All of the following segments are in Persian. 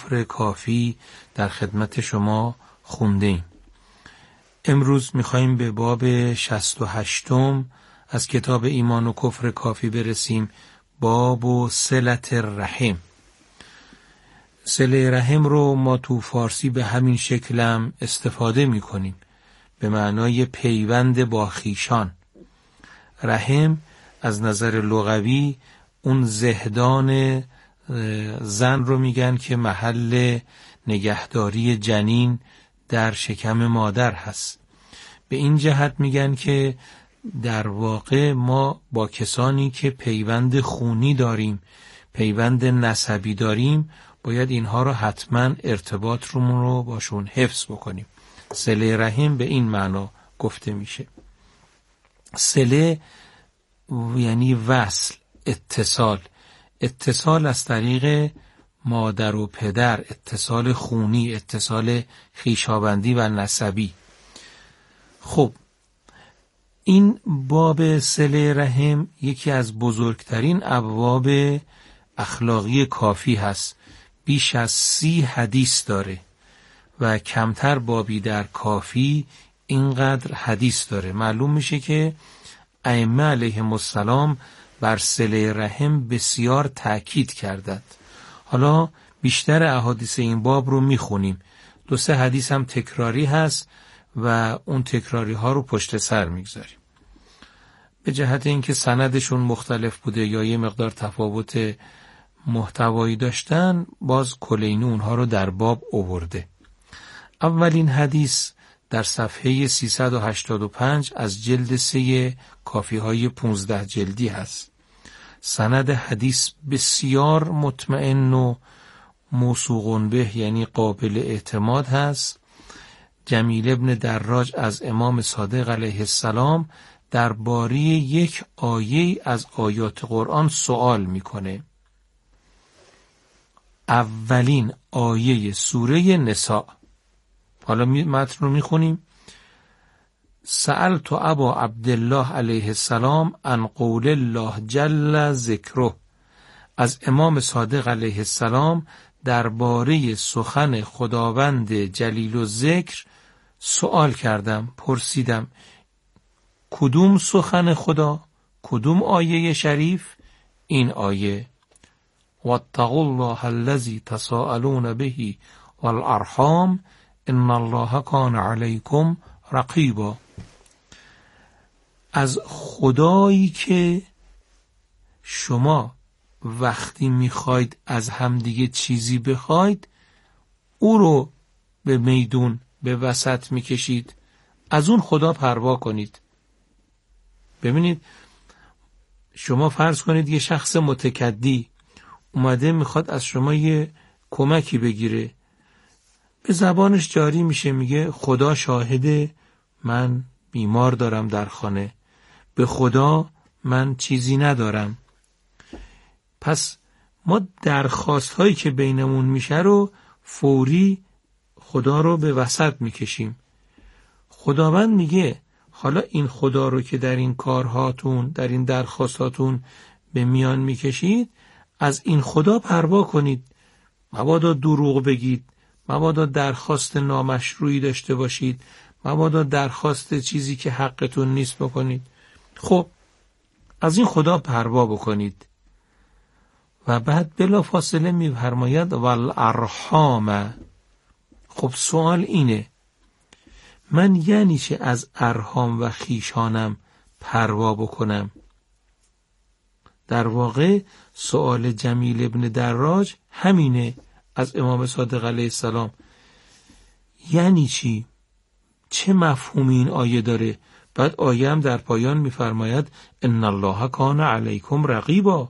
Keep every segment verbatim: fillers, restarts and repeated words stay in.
کفر کافی در خدمت شما خونده ایم. امروز میخواییم به باب شصت و هشتم از کتاب ایمان و کفر کافی برسیم، باب و صلت الرحم. صله رحم رو ما تو فارسی به همین شکل هم استفاده میکنیم، به معنای پیوند با خویشان. رحم از نظر لغوی اون زهدان زن رو میگن که محل نگهداری جنین در شکم مادر هست. به این جهت میگن که در واقع ما با کسانی که پیوند خونی داریم، پیوند نسبی داریم، باید اینها رو حتما ارتباط رومون رو باشون حفظ بکنیم. صله رحم به این معنا گفته میشه. صله یعنی وصل، اتصال. اتصال از طریق مادر و پدر، اتصال خونی، اتصال خویشاوندی و نسبی. خب این باب صله رحم یکی از بزرگترین ابواب اخلاقی کافی هست. بیش از سی حدیث داره و کمتر بابی در کافی اینقدر حدیث داره. معلوم میشه که ائمه علیهم السلام بر صله رحم بسیار تأکید کردند. حالا بیشتر احادیث این باب رو میخونیم. دو سه حدیث هم تکراری هست و اون تکراری ها رو پشت سر میگذاریم. به جهت اینکه سندشون مختلف بوده یا یه مقدار تفاوت محتوایی داشتن، باز کلینی اونها رو در باب آورده. اولین حدیث در صفحه سیصد و هشتاد و پنج از جلد سه کافی های پونزده جلدی هست. سند حدیث بسیار مطمئن و موثوق به، یعنی قابل اعتماد هست. جمیل ابن دراج از امام صادق علیه السلام درباره یک آیه از آیات قرآن سوال میکنه. اولین آیه سوره نساء. حالا متن رو میخونیم. سألت ابا عبدالله علیه السلام عن قول الله جل ذکره. از امام صادق علیه السلام درباره سخن خداوند جلیل و ذکر سوال کردم، پرسیدم کدوم سخن خدا؟ کدوم آیه شریف؟ این آیه واتقوا الله الذی تساءلون به والارحام ان الله کان علیکم رقیبا. از خدایی که شما وقتی میخواید از همدیگه چیزی بخواید، او رو به میدون به وسط میکشید، از اون خدا پروا کنید. ببینید، شما فرض کنید یه شخص متکدی اومده میخواد از شما یه کمکی بگیره، به زبانش جاری میشه، میگه خدا شاهده من بیمار دارم در خانه، به خدا من چیزی ندارم. پس ما درخواست هایی که بینمون میشه رو فوری خدا رو به وسط میکشیم. خداوند میگه حالا این خدا رو که در این کارهاتون، در این درخواستاتون به میان میکشید، از این خدا پروا کنید. مبادا دروغ بگید، مبادا درخواست نامشروعی داشته باشید، مبادا درخواست چیزی که حقتون نیست بکنید. خب از این خدا پروا بکنید. و بعد بلا فاصله میفرماید والارحام. خب سوال اینه، من یعنی چه از ارحام و خیشانم پروا بکنم؟ در واقع سوال جمیل ابن دراج همینه از امام صادق علیه السلام. یعنی چی؟ چه مفهومی این آیه داره؟ بعد آیه هم در پایان میفرماید ان الله کان علیکم رقیبا.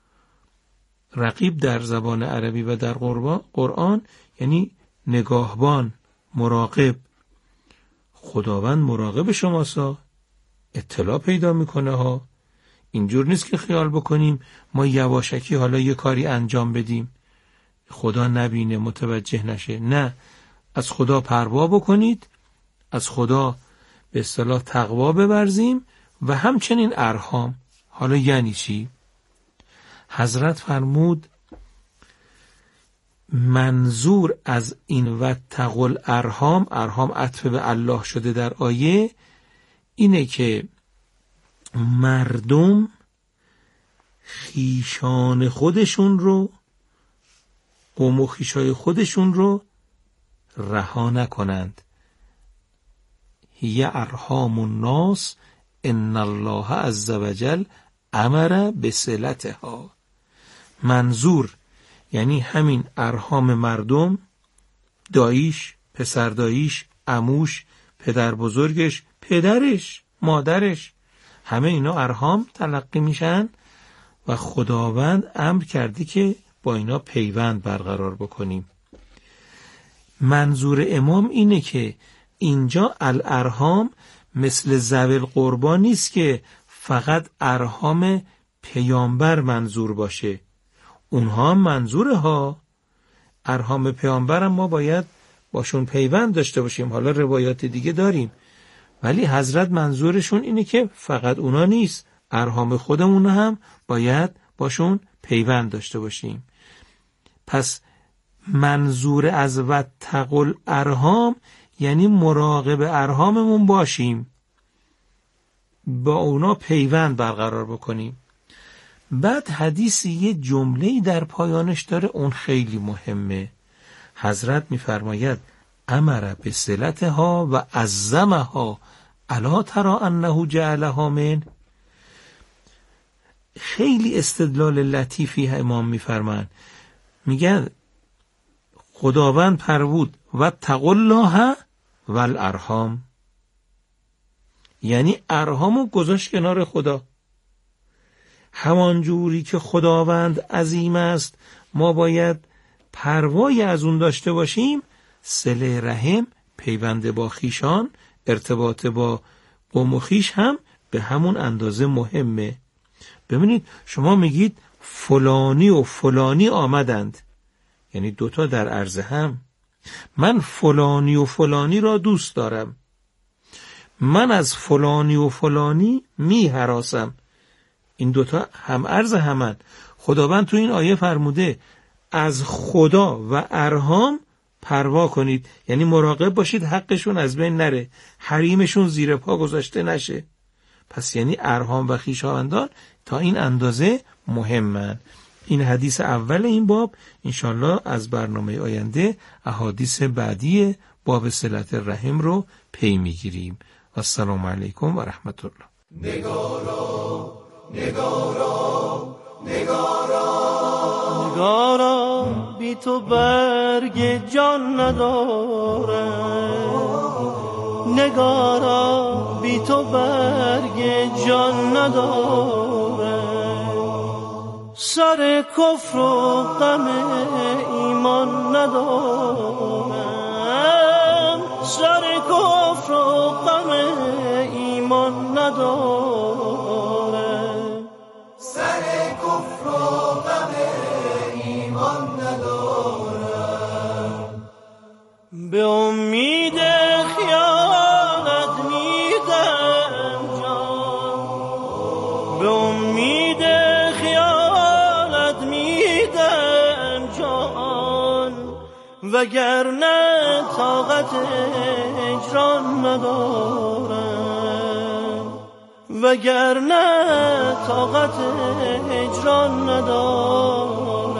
رقیب در زبان عربی و در قرآن یعنی نگاهبان، مراقب. خداوند مراقب شماسا، اطلاع پیدا میکنه ها. اینجور نیست که خیال بکنیم ما یواشکی حالا یه کاری انجام بدیم خدا نبینه، متوجه نشه. نه، از خدا پروا بکنید، از خدا به اصطلاح تقوا بورزیم و همچنین ارحام. حالا یعنی چی؟ حضرت فرمود منظور از این واتقوا الارحام، ارحام عطف به الله شده در آیه، اینه که مردم خیشان خودشون رو، قوم و خیشای خودشون رو رها نکنند. هی ارحام الناس ان الله عز وجل امر بصلتها. منظور یعنی همین ارحام مردم، داییش، پسر داییش، عموش، پدر بزرگش، پدرش، مادرش، همه اینا ارحام تلقی میشن و خداوند امر کرده که با اینا پیوند برقرار بکنیم. منظور امام اینه که اینجا الارحام مثل ذوی القربا نیست که فقط ارحام پیامبر منظور باشه، اونها هم منظوره ها. ارحام پیامبر هم ما باید باشون پیوند داشته باشیم، حالا روایات دیگه داریم، ولی حضرت منظورشون اینه که فقط اونا نیست، ارحام خودمون هم باید باشون پیوند داشته باشیم. پس منظور از واتقوا الارحام یعنی مراقب ارحاممون باشیم، با اونا پیوند برقرار بکنیم. بعد حدیثی یه جمله‌ای در پایانش داره، اون خیلی مهمه. حضرت می‌فرماید امر بصلتها و عظمها الا تری انه جعلها من. خیلی استدلال لطیفی امام می‌فرمان، میگن خداوند فرمود واتقوا الله والارحام، یعنی ارحامو گذاشت کنار خدا. همان جوری که خداوند عظیم است ما باید پروای از اون داشته باشیم، صله رحم، پیوند با خیشان، ارتباط با قوم و خویش هم به همون اندازه مهمه. ببینید شما میگید فلانی و فلانی آمدند، یعنی دوتا در عرض هم. من فلانی و فلانی را دوست دارم، من از فلانی و فلانی می هراسم، این دوتا هم عرض همن. خداوند تو این آیه فرموده از خدا و ارحام پروا کنید، یعنی مراقب باشید حقشون از بین نره، حریمشون زیر پا گذاشته نشه. پس یعنی ارحام و خویشاوندان تا این اندازه مهمن. این حدیث اول این باب. انشالله از برنامه آینده احادیث بعدی باب صلت الرحم رو پی میگیریم. السلام علیکم و رحمت الله. نگارا نگارا نگارا نگارا بی تو برگ جان نداره، نگارا بی تو برگ جان نداره، سر کفر و غم ایمان ندارم، سر کفر و غم ایمان ندارم، سر کفر و غم ایمان ندارم، به امید خیالت میدم جان، به امید خیالت میدم جان، وگرنه طاقت هجران ندارم، وگرنه طاقت هجران ندارم.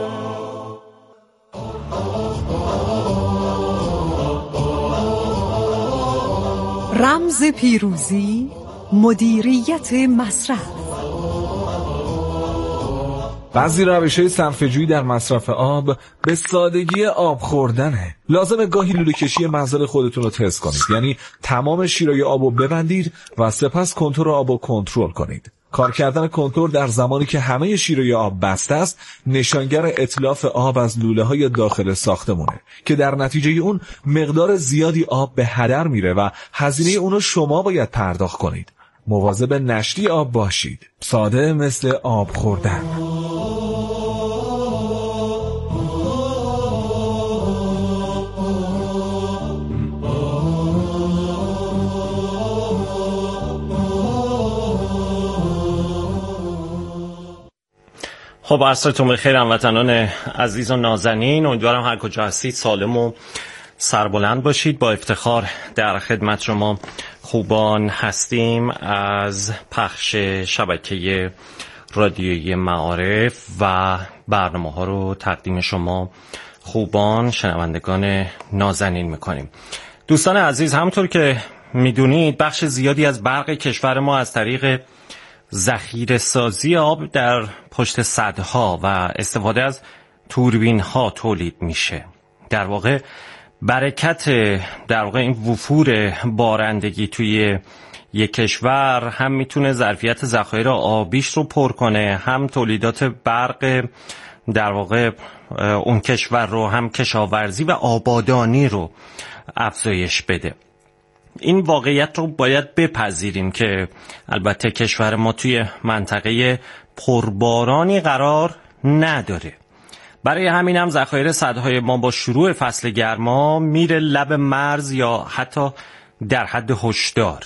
رمز پیروزی، مدیریت مصرف. بعضی روش‌های صرفه‌جویی در مصرف آب به سادگی آب خوردنه. لازمه گاهی لوله کشی منزل خودتون رو تست کنید، یعنی تمام شیرای آب رو ببندید و سپس کنتور آب رو کنترل کنید. کار کردن کنتور در زمانی که همه شیرای آب بسته است نشانگر اتلاف آب از لوله‌های داخل ساختمونه که در نتیجه اون مقدار زیادی آب به هدر میره و هزینه اونو شما باید پرداخت کنید. مواظب نشتی آب باشید. ساده مثل آب خوردن. خب عصرتون بخیر هموطنان عزیز و نازنین، امیدوارم هر کجا هستید سالم و سربلند باشید. با افتخار در خدمت شما خوبان هستیم از پخش شبکه رادیویی معارف و برنامه ها رو تقدیم شما خوبان شنوندگان نازنین میکنیم. دوستان عزیز، همونطور که میدونید بخش زیادی از برق کشور ما از طریق ذخیره سازی آب در پشت سدها و استفاده از توربین ها تولید میشه. در واقع برکت در واقع این وفور بارندگی توی یک کشور هم میتونه ظرفیت ذخایر آبیش رو پر کنه، هم تولیدات برق در واقع اون کشور رو، هم کشاورزی و آبادانی رو افزایش بده. این واقعیت رو باید بپذیریم که البته کشور ما توی منطقه پربارانی قرار نداره. برای همین هم ذخایر سدهای ما با شروع فصل گرما میره لب مرز یا حتی در حد هشدار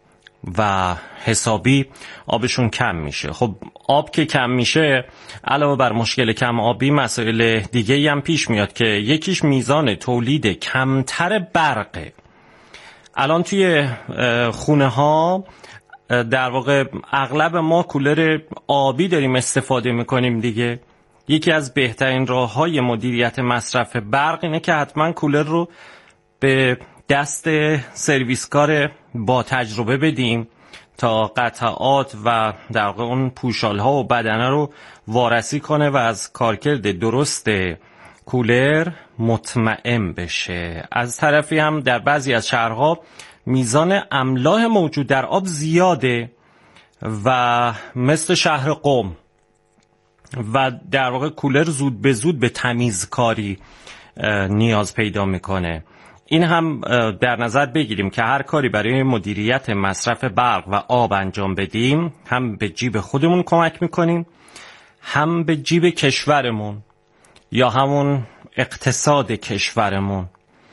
و حسابی آبشون کم میشه. خب آب که کم میشه علاوه بر مشکل کم آبی مسائل دیگه هم پیش میاد که یکیش میزان تولید کمتر برقه. الان توی خونه ها در واقع اغلب ما کولر آبی داریم استفاده میکنیم دیگه. یکی از بهترین راه‌های مدیریت مصرف برق اینه که حتما کولر رو به دست سرویسکار با تجربه بدیم تا قطعات و در واقع اون پوشال‌ها و بدنه رو وارسی کنه و از کارکرد درست کولر مطمئن بشه. از طرفی هم در بعضی از شهرها میزان املاح موجود در آب زیاده و مثل شهر قم و در واقع کولر زود به زود به تمیزکاری نیاز پیدا میکنه. این هم در نظر بگیریم که هر کاری برای مدیریت مصرف برق و آب انجام بدیم هم به جیب خودمون کمک میکنیم، هم به جیب کشورمون یا همون اقتصاد کشورمون.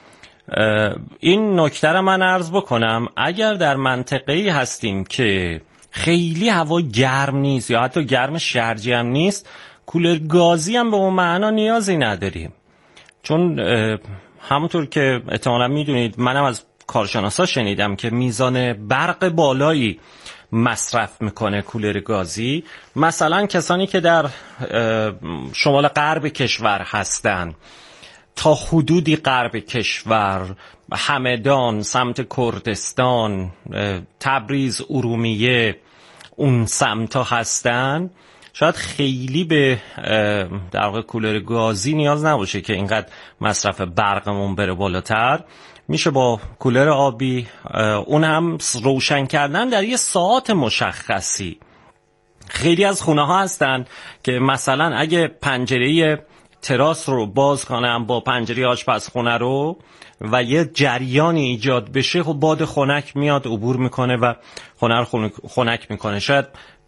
این نکته رو من عرض بکنم، اگر در منطقه‌ای هستیم که خیلی هوا گرم نیست یا حتی گرم شرجی هم نیست، کولر گازی هم به اون معنا نیازی نداریم. چون همونطور که احتمالاً میدونید منم از کارشناسا شنیدم که میزان برق بالایی مصرف میکنه کولر گازی. مثلا کسانی که در شمال غرب کشور هستن، تا حدودی غرب کشور، همدان، سمت کردستان، تبریز، ارومیه، اون سمتا هستن، شاید خیلی به در واقع کولر گازی نیاز نباشه که اینقدر مصرف برقمون بره بالاتر. میشه با کولر آبی، اون هم روشن کردن در یه ساعت مشخصی. خیلی از خونه ها هستن که مثلا اگه پنجره تراس رو باز کنم با پنجره آشپزخونه رو و یه جریانی ایجاد بشه، خب باد خنک میاد عبور میکنه و خونه رو خنک میکنه. شاید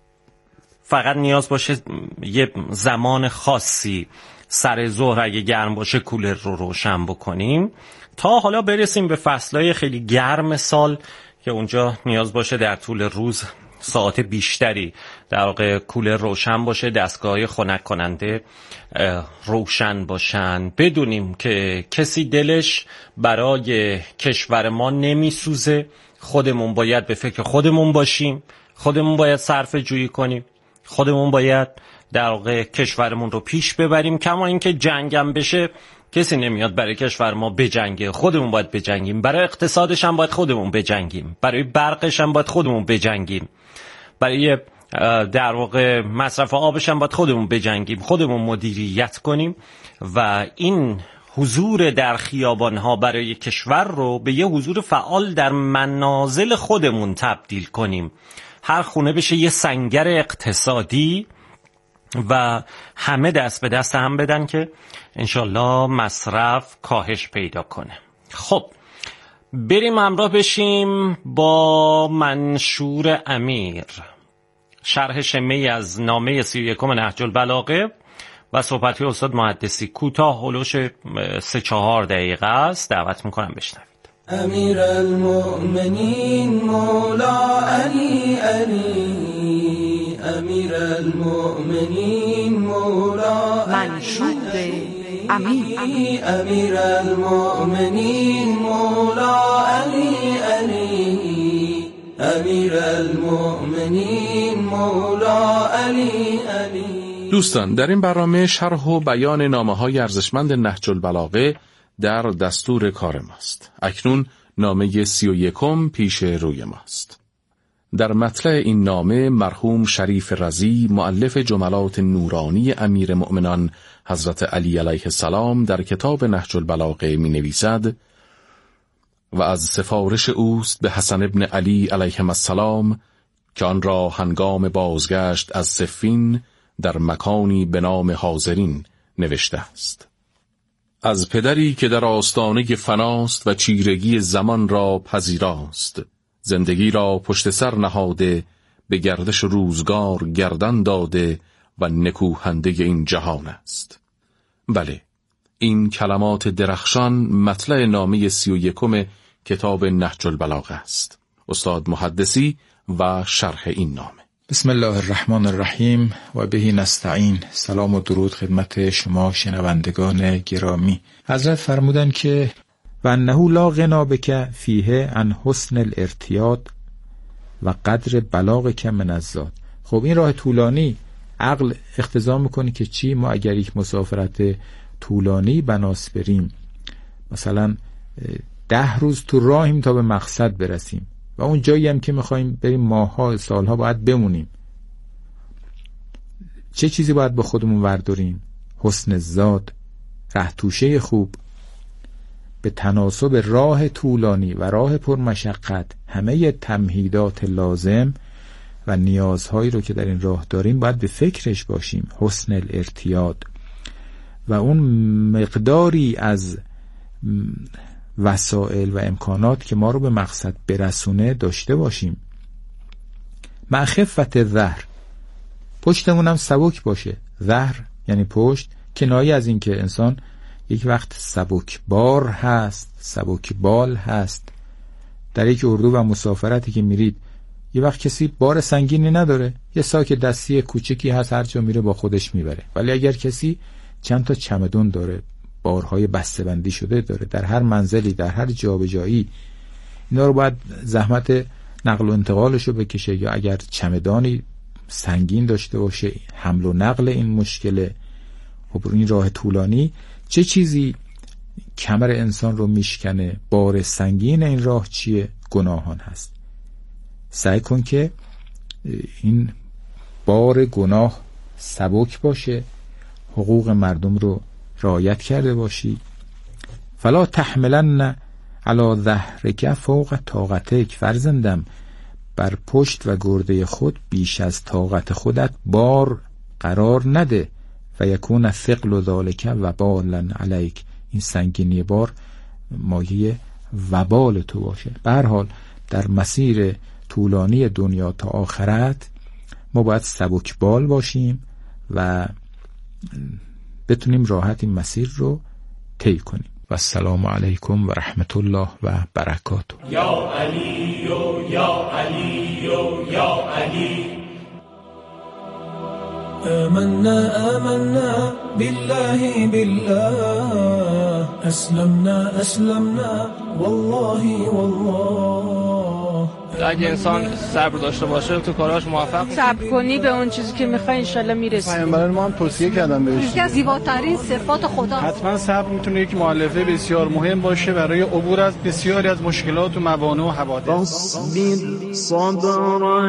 فقط نیاز باشه یه زمان خاصی سر ظهر اگه گرم باشه کولر رو روشن بکنیم، تا حالا برسیم به فصلهای خیلی گرم سال که اونجا نیاز باشه در طول روز ساعت بیشتری در واقع کولر روشن باشه، دستگاه‌های خنک کننده روشن باشن. بدونیم که کسی دلش برای کشور ما نمیسوزه. خودمون باید به فکر خودمون باشیم، خودمون باید صرفه جویی کنیم، خودمون باید در واقع کشورمون رو پیش ببریم. کما اینکه جنگم بشه کسی نمیاد برای کشور ما بجنگه، خودمون باید بجنگیم. برای اقتصادش هم باید خودمون بجنگیم، برای برقش هم باید خودمون بجنگیم، برای در واقع مصرف آبش هم باید خودمون بجنگیم، خودمون مدیریت کنیم و این حضور در خیابان‌ها برای کشور رو به یه حضور فعال در منازل خودمون تبدیل کنیم. هر خونه بشه یه سنگر اقتصادی و همه دست به دست هم بدن که انشالله مصرف کاهش پیدا کنه. خب بریم همراه بشیم با منشور امیر، شرح شمه‌ای از نامه سی و یکم نهج البلاغه و صحبتی استاد محدثی. کوتاه هلوش سه چهار دقیقه است، دعوت میکنم بشنوید. امیر المؤمنین مولا علی علی امیر المؤمنین مولا منشود امیر امیر المؤمنین مولا علی علی امیر المؤمنین مولا علی علی. دوستان، در این برنامه شرح و بیان نامه‌های ارزشمند نهج البلاغه در دستور کار ماست. اکنون نامه سی و یکم پیش روی ماست. در مطلع این نامه مرحوم شریف رضی مؤلف جملات نورانی امیر مؤمنان حضرت علی علیه السلام در کتاب نهج البلاغه می نویسد و از سفارش اوست به حسن ابن علی علیهم السلام که آن را هنگام بازگشت از صفین در مکانی به نام حاضرین نوشته است. از پدری که در آستانه فناست و چیرگی زمان را پذیراست، زندگی را پشت سر نهاده، به گردش روزگار گردن داده و نکوهنده این جهان است. بله، این کلمات درخشان مطلع نامه سی و یکم کتاب نهج البلاغه است. استاد محدثی و شرح این نامه. بسم الله الرحمن الرحیم و بهی نستعین. سلام و درود خدمت شما شنوندگان گرامی. حضرت فرمودن که و انه لا غنا بک فیه عن حسن الارتیاد و قدر بلاغک من الزاد. خب این راه طولانی عقل اقتضا میکنه که چی؟ ما اگر یک مسافرت طولانی بناس بریم، مثلا ده روز تو راهیم تا به مقصد برسیم و اون جایی هم که میخوایم بریم ماه‌ها سالها باید بمونیم، چه چیزی باید به خودمون ورداریم؟ حسن زاد، ره توشه خوب، به تناسب راه طولانی و راه پرمشقت همه تمهیدات لازم و نیازهایی رو که در این راه داریم باید به فکرش باشیم. حسن الارتیاد و اون مقداری از وسایل و امکانات که ما رو به مقصد برسونه داشته باشیم. مع خفت ظهر، پشتمون هم سبک باشه. ظهر یعنی پشت، کنایه از این که انسان یک وقت سبک بار هست، سبک بال هست. در یک اردو و مسافرتی که میرید یه وقت کسی بار سنگینی نداره، یه ساک دستی کوچکی هست هر جا میره با خودش میبره. ولی اگر کسی چند تا چمدون داره، بارهای بسته‌بندی شده داره، در هر منزلی، در هر جابجایی اینا رو باید زحمت نقل و انتقالش رو بکشه، یا اگر چمدانی سنگین داشته باشه حمل و نقل این مشکله. خب این راه طولانی چه چیزی کمر انسان رو میشکنه؟ بار سنگین این راه چیه؟ گناهان هست. سعی کن که این بار گناه سبک باشه، حقوق مردم رو رعایت کرده باشی. فلا تحملن علی ظهرک فوق طاقتک، فرزندم بر پشت و گرده خود بیش از طاقت خودت بار قرار نده. و یکون ثقل ذالک وبالا علیک، این سنگینی بار مایه وبال تو باشه. به هر حال در مسیر طولانی دنیا تا آخرت ما باید سبک بال باشیم و بتونیم راحت این مسیر رو طی کنیم. و السلام علیکم و رحمت الله و برکاته. یا علی و یا علی و یا علی. آمنا آمنا بالله بالله اسلمنا اسلمنا والله والله. اگه انسان صبر داشته باشه تو کاراش موفق میشه. صبر کنی به اون چیزی که میخوای ان شاءالله میرسی. پیامبران ما هم توصیه کردن بهش. یکی از زیباترین صفات خدا. حتما صبر میتونه یک مؤلفه بسیار مهم باشه برای عبور از بسیاری از مشکلات و موانع و حوادث. اصبر صبرا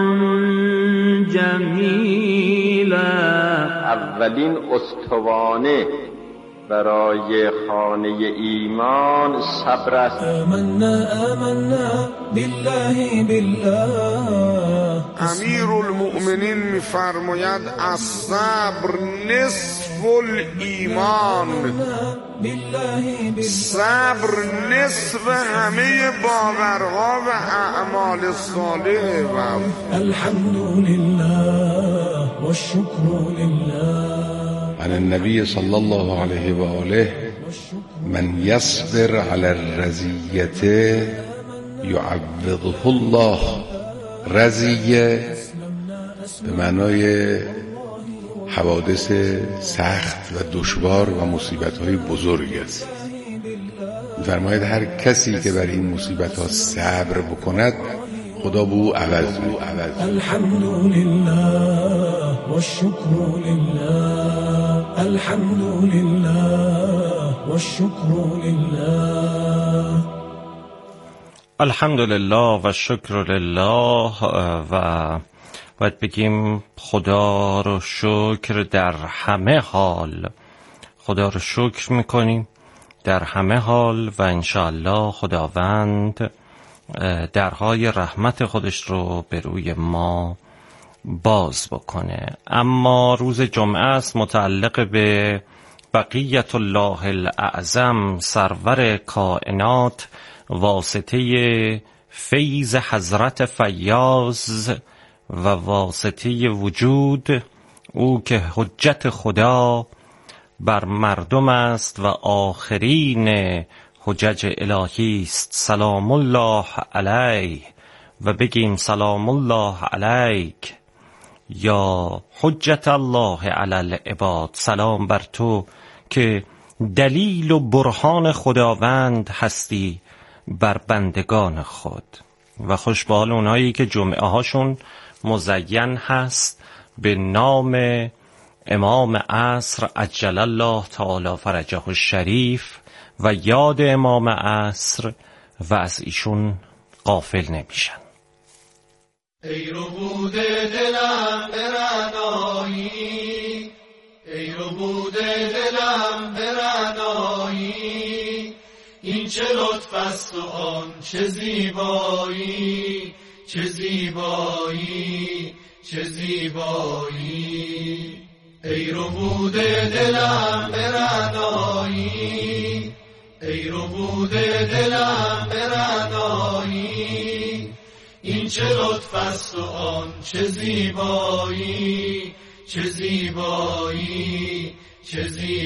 جمیلا. اولین استوانه برای خانه ایمان صبر است. آمنا آمنا بالله بالله. امیر المؤمنین میفرماید الصبر نصف الایمان، صبر نصف همه باورها و اعمال صالح. و الحمدلله و الشکر لله. عن النبي صلى الله عليه وآله من يصبر على الرزية يعوضه الله. رزیه به معنای حوادث سخت و دشوار و مصیبت‌های بزرگ است. فرماید هر کسی که بر این مصیبت‌ها صبر بکند خدا به او عوض می عوض. الحمدلله و الشکر لله، الحمدلله و الشکر لله. الحمدلله و شکر لله. و باید بگیم خدا رو شکر در همه حال. خدا رو شکر میکنیم در همه حال و انشاءالله خداوند درهای رحمت خودش رو به روی ما باز بکنه. اما روز جمعه است، متعلق به بقیت الله الاعظم سرور کائنات، واسطه فیض حضرت فیاض و واسطه وجود او که حجت خدا بر مردم است و آخرین حجج الهی است. سلام الله علیه و بگیم سلام الله علیک یا حجت الله علی العباد. سلام بر تو که دلیل و برهان خداوند هستی بر بندگان خود. و خوشبال اونایی که جمعه هاشون مزین هست به نام امام عصر عجل الله تعالی فرجه الشریف و یاد امام عصر و از ایشون غافل نمیشن. ای رو بوده دلم برنایی، ای رو بوده دلم برنایی، این چه لطف است و آن چه زیبایی، چه زیبایی، چه زیبایی. ای رو بوده دلم برنایی، ای رو بوده دلم برنایی، این چه لطف است و آن چه زیبایی، چه زیبایی، چه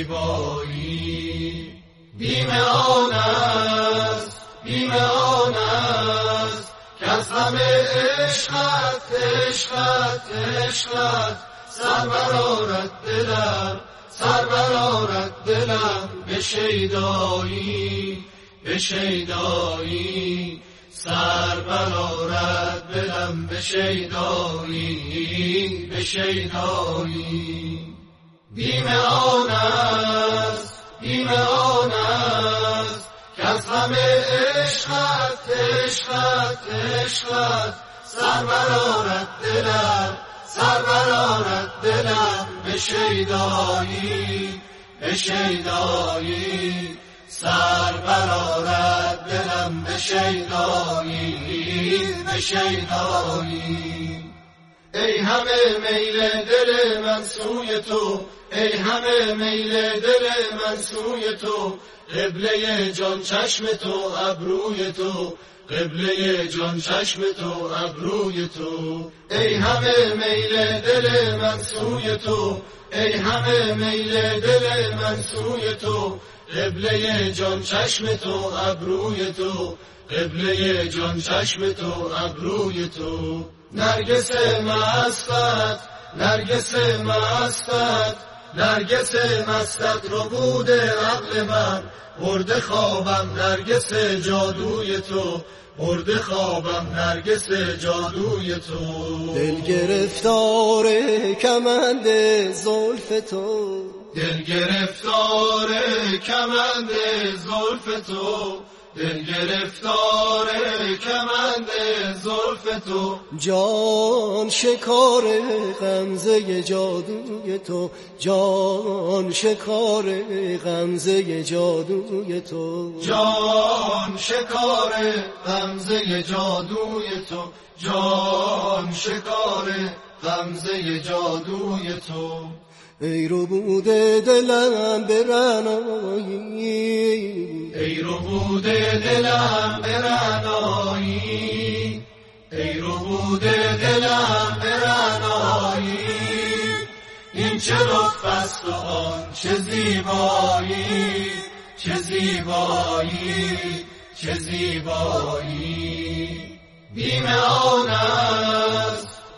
زیبایی. بیم آن است، بیم آن است که از همه عشقت، عشقت، عشقت سر برآرد دلم، سر برآرد دلم به شیدایی، به شیدایی سر برآرد دلم به شیدایی، به شیدایی. بیم آن است، بیم آن است که از همه عشقت، عشقت، عشقت سر برآرد دلم، سر برآرد دلم به شیدایی، به شیدایی سر برآرد دلم به شیدایی، به شیدایی. ای همه میل دل من سوی تو، ای همه میل دل من سوی تو، قبله جان چشم تو ابروی تو، قبله جان چشم تو ابروی تو. ای همه میل دل من سوی تو، ای همه میل دل من سوی تو، قبله جان چشم تو ابروی تو، قبله جان چشم تو ابروی تو. نرگس مستت، نرگس مستت، نرگس مستت رو بوده عقل من، برده خوابم نرگس جادوی تو، برده خوابم نرگس جادوی تو. دل گرفتار کمند زلف تو، دل گرفتار کمند زلف تو، دل گرفتار کمند زلف تو. جان شکار غمزه جادوی تو، جان شکار غمزه جادوی تو، جان شکار غمزه جادوی تو، جان شکار غمزه جادوی تو. ای رو بوده دلم برنایی، ای رو بوده دلم برنایی، ای رو بوده دلم برنایی، این چه لطف است و آن چه زیبایی، چه زیبایی، چه زیبایی. بیم آن است،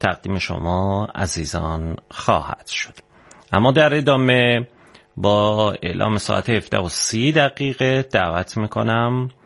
تقدیم شما عزیزان خواهد شد. اما در ادامه با اعلام ساعت هفده و سی دقیقه دعوت میکنم